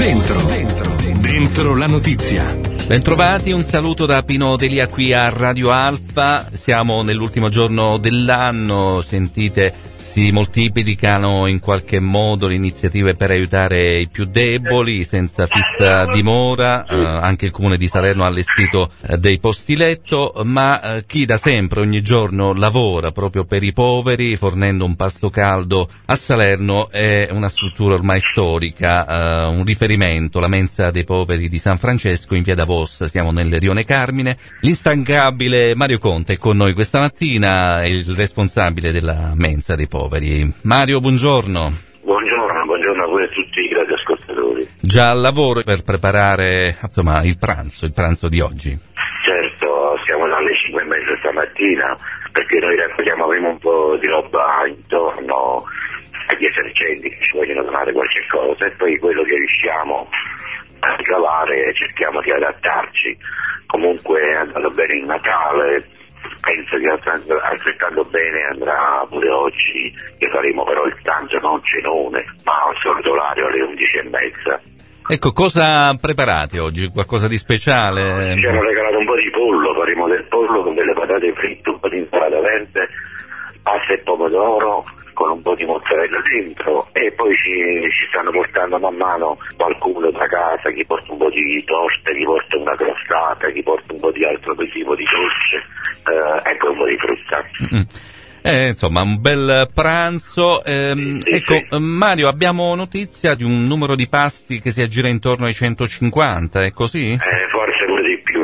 Dentro la notizia. Bentrovati, un saluto da Pino Delia qui a Radio Alfa. Siamo nell'ultimo giorno dell'anno, sentite si moltiplicano in qualche modo le iniziative per aiutare i più deboli senza fissa dimora, anche il comune di Salerno ha allestito dei posti letto, ma chi da sempre ogni giorno lavora proprio per i poveri fornendo un pasto caldo a Salerno è una struttura ormai storica, un riferimento, la mensa dei poveri di San Francesco in via Davos, siamo nel Rione Carmine. L'instancabile Mario Conte è con noi questa mattina, è il responsabile della mensa dei poveri. Mario, buongiorno. Buongiorno a voi e a tutti i radioascoltatori. Già al lavoro per preparare il pranzo di oggi? Certo, siamo dalle 5:30 stamattina perché noi avremo un po' di roba intorno agli esercenti che ci vogliono donare qualche cosa e poi quello che riusciamo a ricavare cerchiamo di adattarci. Comunque è andato bene il Natale. Penso che altrettanto bene andrà pure oggi, che faremo però il pranzo, non cenone, ma al solito orario alle 11:30. Ecco, cosa preparate oggi? Qualcosa di speciale? Ci hanno regalato un po' di pollo, faremo del pollo con delle patate fritte, un po' di insalata verde, pasta e pomodoro con un po' di mozzarella dentro e poi ci stanno portando man mano qualcuno da casa, chi porta un po' di torta, chi porta una crostata, chi porta un po' di altro tipo di dolce, ecco un po' di frutta. Insomma, un bel pranzo. Ecco, sì. Mario, abbiamo notizia di un numero di pasti che si aggira intorno ai 150, è così? Forse pure di più.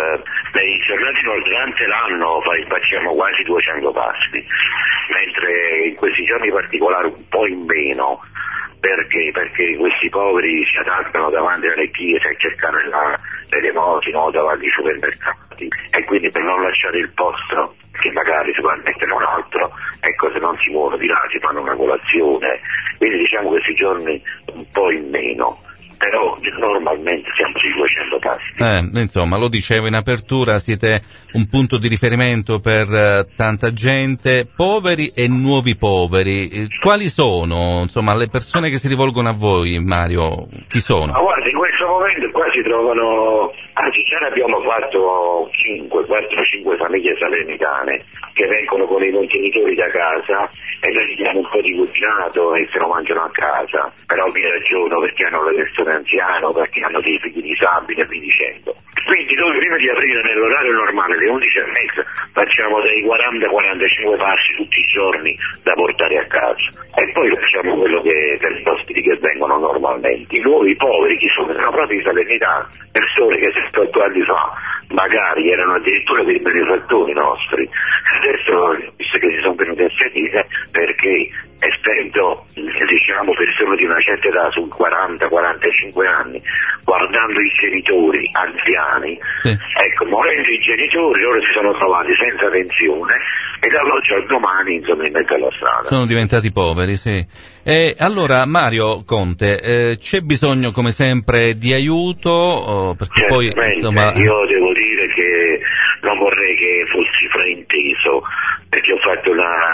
Nei giornati durante l'anno facciamo quasi 200 pasti, mentre in questi giorni particolari un po' in meno. Perché questi poveri si attaccano davanti alle chiese e cercano l'elemosina davanti ai supermercati e quindi per non lasciare il posto che magari si può mettere un altro, ecco, se non si muovono di là si fanno una colazione, quindi diciamo questi giorni un po' in meno. Però normalmente siamo sui 200 pasti. Insomma, lo dicevo in apertura, siete un punto di riferimento per tanta gente, poveri e nuovi poveri. Quali sono, insomma, le persone che si rivolgono a voi, Mario? Chi sono? Ma guarda, in questo momento qua si trovano, anzi già ne abbiamo fatto 4-5 famiglie salernitane che vengono con i contenitori da casa e noi gli diamo un po' di cucinato e se lo mangiano a casa, però vi ragiono perché hanno le persone anziano, perché hanno dei figli disabili e via dicendo. Quindi noi prima di aprire nell'orario normale alle 11:30 facciamo dei 40-45 passi tutti i giorni da portare a casa e poi facciamo quello che per gli ospiti che vengono normalmente. I nuovi poveri chi sono proprio i salernitani, persone che 7-8 anni fa magari erano addirittura dei benefattori nostri, adesso visto che si sono venuti a sedere perché essendo diciamo persone di una certa età, su 40-45 anni, guardando i genitori anziani, sì. Ecco, morendo i genitori loro si sono trovati senza pensione e dall'oggi al domani insomma in mezzo alla strada. Sono diventati poveri, sì. Allora Mario Conte, c'è bisogno come sempre di aiuto, perché poi insomma... Io devo dire che non vorrei che fossi frainteso, perché ho fatto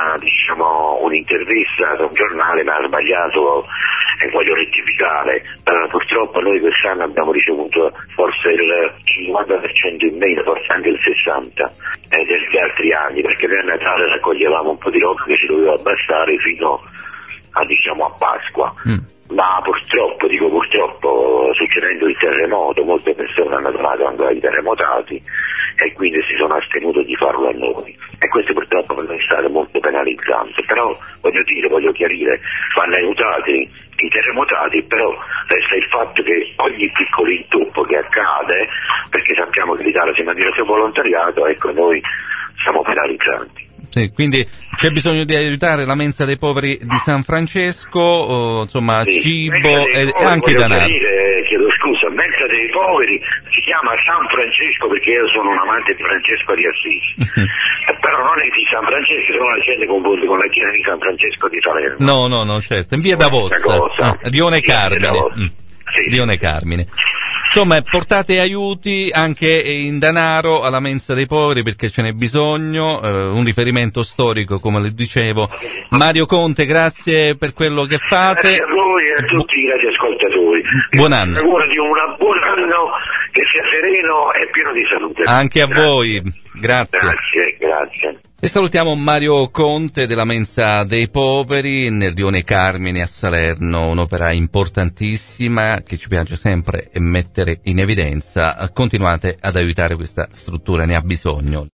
un'intervista ad un giornale ma ha sbagliato e voglio rettificare. Purtroppo noi quest'anno abbiamo ricevuto forse il 50% in meno, forse anche il 60% degli altri anni, perché noi a Natale raccoglievamo un po' di roba che ci doveva bastare fino a Pasqua. Ma purtroppo, succedendo il terremoto, molte persone hanno donato anche ai terremotati e quindi si sono astenuti di farlo a noi. E questo purtroppo per noi è stato molto penalizzante. Però voglio chiarire, vanno aiutati i terremotati, però resta il fatto che ogni piccolo intoppo che accade, perché sappiamo che l'Italia si mantiene sul volontariato, ecco noi siamo penalizzanti. Sì, quindi c'è bisogno di aiutare la mensa dei poveri di San Francesco, sì, cibo e anche denaro. Chiedo scusa, mensa dei poveri si chiama San Francesco perché io sono un amante di Francesco di Assisi, però non è di San Francesco, se no la gente confonde con la chiesa di San Francesco di Salerno. No, certo, in via Davos, Rione Carmine. Sì. Rione Carmine. Insomma, portate aiuti anche in denaro alla mensa dei poveri, perché ce n'è bisogno, un riferimento storico, come le dicevo. Mario Conte, grazie per quello che fate. Grazie a voi e a tutti i radioascoltatori. Buon anno. Auguro di un buon anno, che sia sereno e pieno di salute. Anche a voi, grazie. Grazie. E salutiamo Mario Conte della Mensa dei Poveri nel Rione Carmine a Salerno, un'opera importantissima che ci piace sempre mettere in evidenza. Continuate ad aiutare questa struttura, ne ha bisogno.